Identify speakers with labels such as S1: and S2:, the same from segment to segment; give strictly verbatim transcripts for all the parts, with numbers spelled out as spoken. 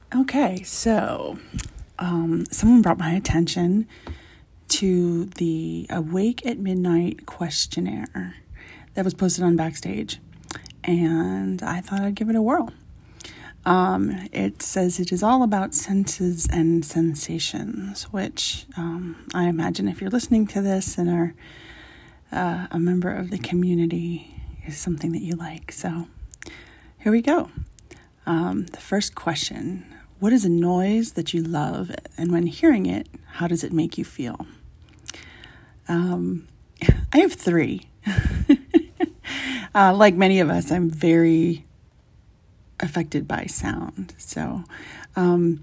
S1: Okay, so um, someone brought my attention to the Awake at Midnight questionnaire that was posted on Backstage, and I thought I'd give it a whirl. Um, it says it is all about senses and sensations, which um, I imagine if you're listening to this and are uh, a member of the community is something that you like. So here we go. Um, the first question: what is a noise that you love, and when hearing it, how does it make you feel? Um, I have three. uh, like many of us, I'm very affected by sound. So, um,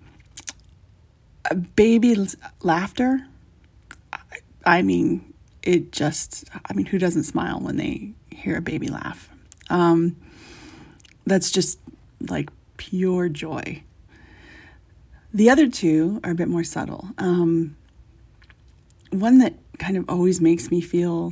S1: baby laughter, I, I mean, it just, I mean, who doesn't smile when they hear a baby laugh? Um, that's just like pure joy. The other two are a bit more subtle. Um, one that kind of always makes me feel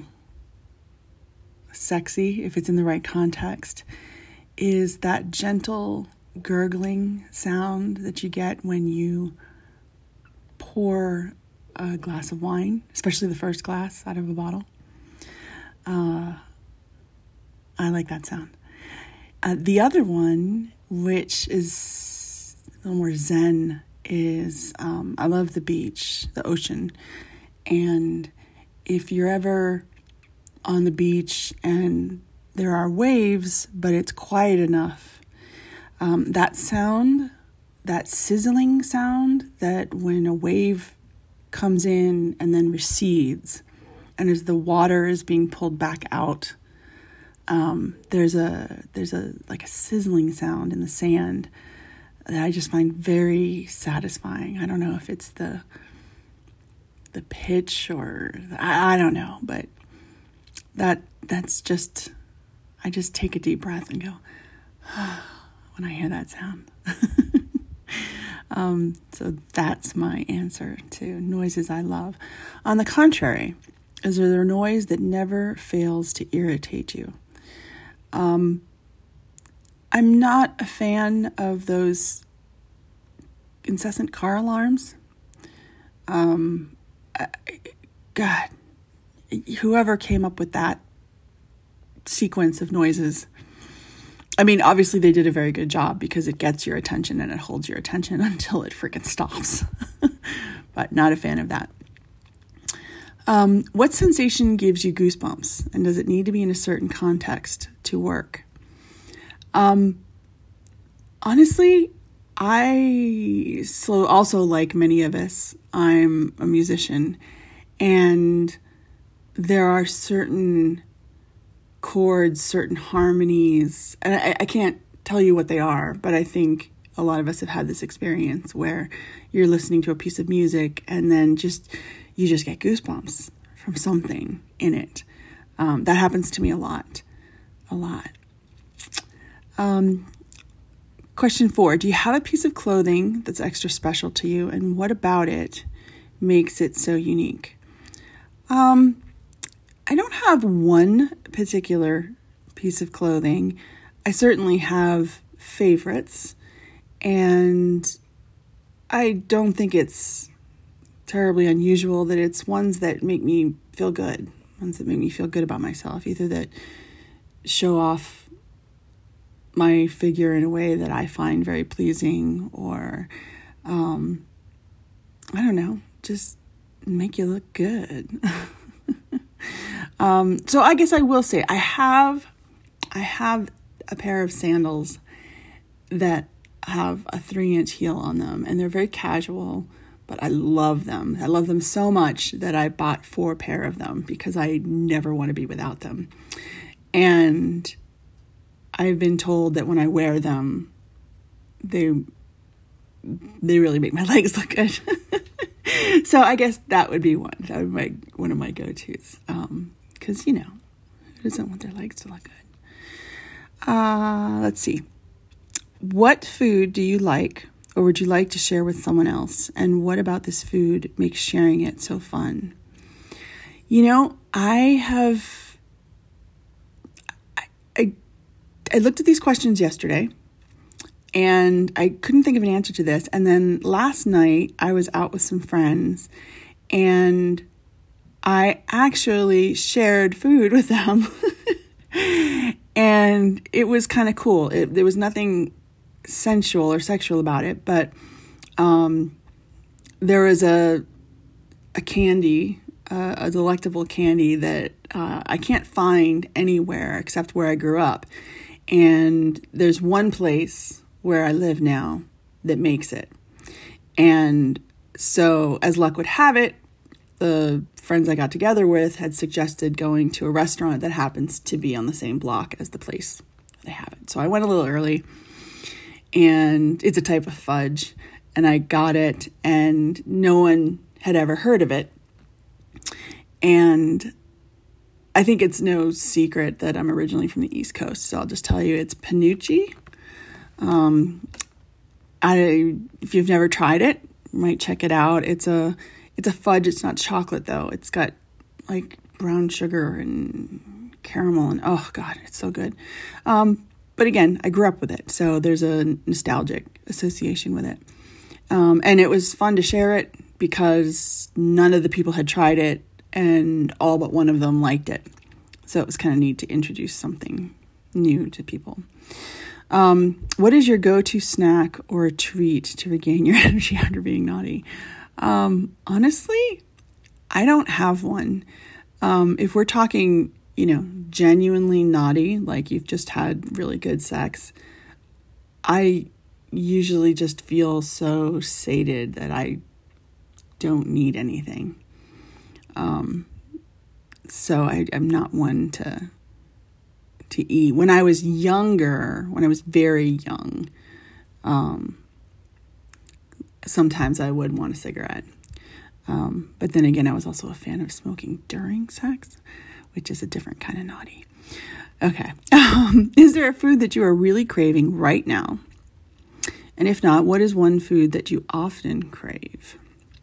S1: sexy, if it's in the right context, is that gentle gurgling sound that you get when you pour a glass of wine, especially the first glass out of a bottle. Uh, I like that sound. Uh, the other one, which is a little more zen, is um, I love the beach, the ocean. And if you're ever on the beach and there are waves, but it's quiet enough, um, that sound, that sizzling sound, that when a wave comes in and then recedes, and as the water is being pulled back out, um, there's a there's a like a sizzling sound in the sand that I just find very satisfying. I don't know if it's the the pitch or I, I don't know, but that that's just. I just take a deep breath and go, oh, when I hear that sound. um, so that's my answer to noises I love. On the contrary, is there a noise that never fails to irritate you? Um, I'm not a fan of those incessant car alarms. Um, I, God, whoever came up with that sequence of noises. I mean, obviously they did a very good job because it gets your attention and it holds your attention until it freaking stops. But not a fan of that. Um, what sensation gives you goosebumps? And does it need to be in a certain context to work? Um, honestly, I so also, like many of us, I'm a musician, and there are certain chords, certain harmonies, and I, I can't tell you what they are, but I think a lot of us have had this experience where you're listening to a piece of music and then just you just get goosebumps from something in it. Um, that happens to me a lot, a lot. Um, question four, do you have a piece of clothing that's extra special to you, and what about it makes it so unique? Um, I don't have one particular piece of clothing. I certainly have favorites, and I don't think it's terribly unusual that it's ones that make me feel good, ones that make me feel good about myself, either that show off my figure in a way that I find very pleasing, or, um, I don't know, just make you look good. Um, so I guess I will say I have, I have a pair of sandals that have a three inch heel on them, and they're very casual, but I love them. I love them so much that I bought four pair of them because I never want to be without them. And I've been told that when I wear them, they, they really make my legs look good. So I guess that would be one. That would be my, one of my go-tos. Um, Because, you know, who doesn't want their legs to look good? Uh, let's see. What food do you like or would you like to share with someone else? And what about this food makes sharing it so fun? You know, I have... I, I, I looked at these questions yesterday, and I couldn't think of an answer to this. And then last night I was out with some friends, and I actually shared food with them. And it was kind of cool. It, there was nothing sensual or sexual about it, but um, there was a a candy, uh, a delectable candy that uh, I can't find anywhere except where I grew up. And there's one place where I live now that makes it. And so, as luck would have it, the friends I got together with had suggested going to a restaurant that happens to be on the same block as the place they have it. So I went a little early, and it's a type of fudge, and I got it, and no one had ever heard of it. And I think it's no secret that I'm originally from the East Coast, so I'll just tell you it's Penucci. Um, I if you've never tried it, you might check it out. It's a It's a fudge. It's not chocolate, though. It's got, like, brown sugar and caramel. And, oh, God, it's so good. Um, but, again, I grew up with it. So there's a nostalgic association with it. Um, and it was fun to share it because none of the people had tried it. And all but one of them liked it. So it was kind of neat to introduce something new to people. Um, what is your go-to snack or treat to regain your energy after being naughty? Um, honestly, I don't have one. Um, if we're talking, you know, genuinely naughty, like you've just had really good sex, I usually just feel so sated that I don't need anything. Um, so I, I'm not one to, to eat. When I was younger, when I was very young, um, sometimes I would want a cigarette. Um, but then again, I was also a fan of smoking during sex, which is a different kind of naughty. Okay. Um, is there a food that you are really craving right now? And if not, what is one food that you often crave?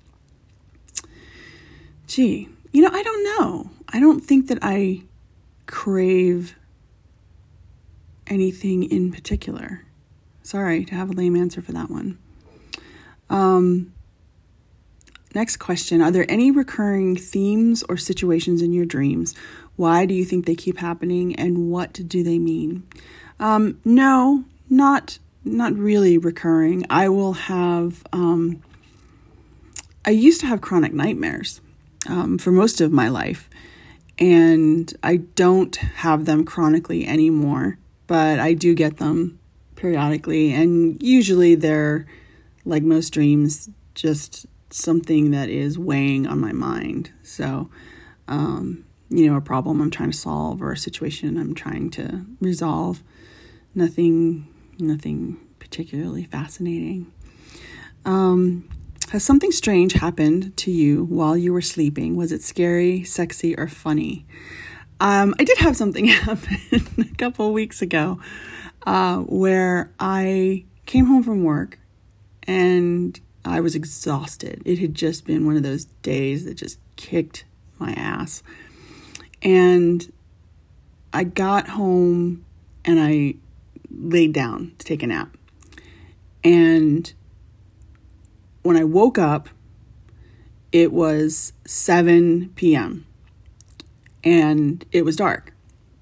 S1: Gee, you know, I don't know. I don't think that I crave anything in particular. Sorry to have a lame answer for that one. Um, next question. Are there any recurring themes or situations in your dreams? Why do you think they keep happening, and what do they mean? Um, no, not, not really recurring. I will have, um, I used to have chronic nightmares, um, for most of my life, and I don't have them chronically anymore, but I do get them periodically, and usually they're, like most dreams, just something that is weighing on my mind. So, um, you know, a problem I'm trying to solve or a situation I'm trying to resolve. Nothing, nothing particularly fascinating. Um, has something strange happened to you while you were sleeping? Was it scary, sexy, or funny? Um, I did have something happen a couple of weeks ago uh, where I came home from work and I was exhausted. It had just been one of those days that just kicked my ass. And I got home and I laid down to take a nap. And when I woke up, it was seven p.m. and it was dark.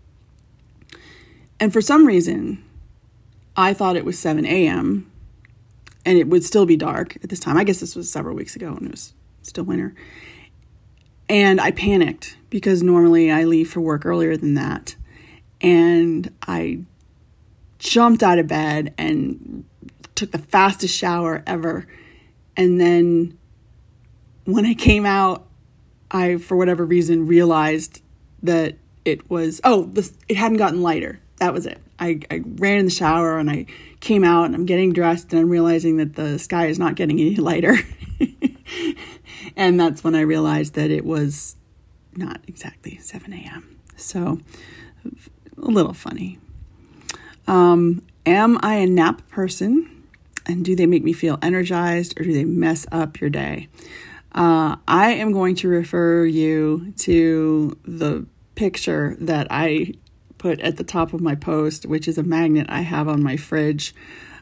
S1: And for some reason, I thought it was seven a.m., and it would still be dark at this time. I guess this was several weeks ago and it was still winter. And I panicked because normally I leave for work earlier than that. And I jumped out of bed and took the fastest shower ever. And then when I came out, I, for whatever reason, realized that it was, oh, this, it hadn't gotten lighter. That was it. I, I ran in the shower and I came out and I'm getting dressed and I'm realizing that the sky is not getting any lighter. And that's when I realized that it was not exactly seven a.m. So a little funny. Um, am I a nap person? And do they make me feel energized or do they mess up your day? Uh, I am going to refer you to the picture that I put at the top of my post, which is a magnet I have on my fridge.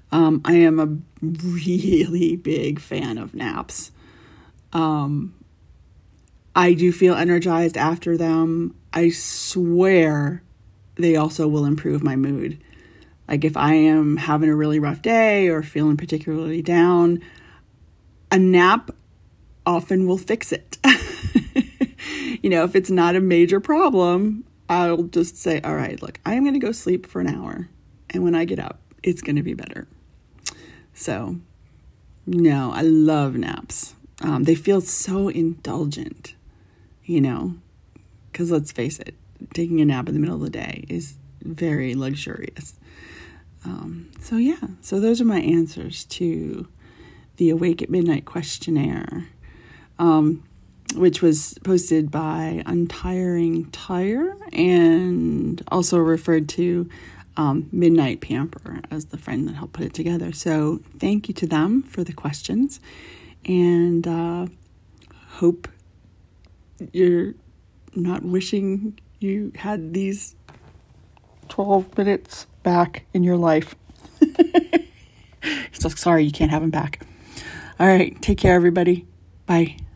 S1: Um, I am a really big fan of naps. Um, I do feel energized after them. I swear they also will improve my mood. Like if I am having a really rough day or feeling particularly down, a nap often will fix it. You know, if it's not a major problem, I'll just say, all right, look, I'm going to go sleep for an hour. And when I get up, it's going to be better. So, no, I love naps. Um, they feel so indulgent, you know, because let's face it, taking a nap in the middle of the day is very luxurious. Um, so, yeah, so those are my answers to the Awake at Midnight questionnaire, um, which was posted by Untiring Tire and also referred to um, Midnight Pamper as the friend that helped put it together. So thank you to them for the questions, and uh, hope you're not wishing you had these twelve minutes back in your life. So sorry you can't have them back. All right, take care, everybody. Bye.